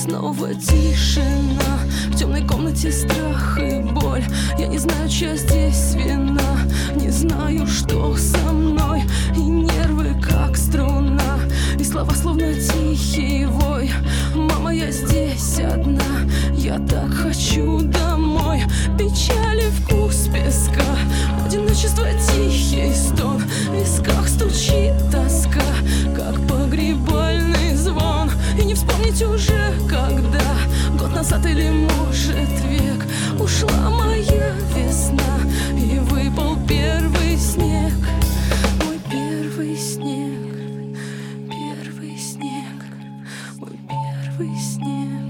снова тишина. В темной комнате страх и боль. Я не знаю, чья здесь вина. Не знаю, что со мной. И нервы как струна, и слова словно тихий вой. Мама, я здесь одна, я так хочу домой. Печали вкус песка, одиночество тихий стон. В висках стучит тоска, как погребальный звон. И не вспомнить уже, когда, год назад или может век, ушла моя весна и выпал первый снег. Мой первый снег, первый снег, мой первый снег.